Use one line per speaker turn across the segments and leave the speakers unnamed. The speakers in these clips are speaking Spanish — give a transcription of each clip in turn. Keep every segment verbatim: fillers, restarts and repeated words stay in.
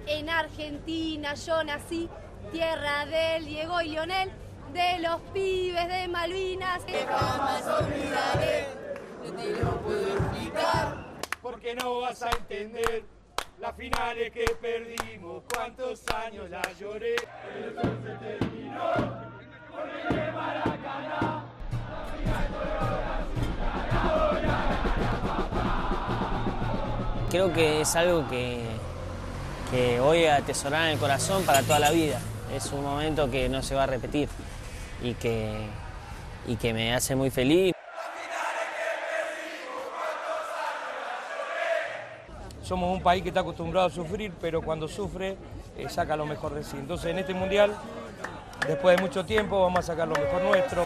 en Argentina yo nací, tierra del Diego y Lionel, de los pibes de Malvinas.
Que jamás olvidaré, te lo puedo explicar,
porque no vas a entender las finales que perdimos, cuántos años la lloré. El sol se terminó, con el de Maracaná, la final con la
Creo que es algo que, que voy a atesorar en el corazón para toda la vida. Es un momento que no se va a repetir y que, y que me hace muy feliz.
Somos un país que está acostumbrado a sufrir, pero cuando sufre eh, saca lo mejor de sí. Entonces en este mundial, después de mucho tiempo, vamos a sacar lo mejor nuestro.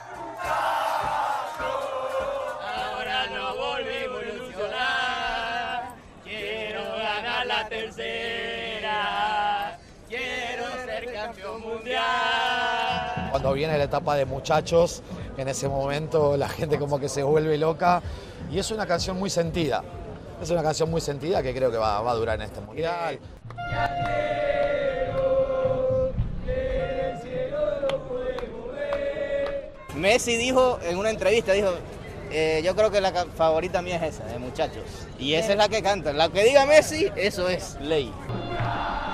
ahora no volvemos a ilusionar, quiero ganar la tercera, quiero ser campeón mundial.
Cuando viene la etapa de muchachos, en ese momento la gente como que se vuelve loca y es una canción muy sentida. Es una canción muy sentida que creo que va, va a durar en este mundial.
Messi dijo en una entrevista, dijo, eh, yo creo que la favorita mía es esa, de muchachos. Y esa es la que canta. La que diga Messi, eso es ley.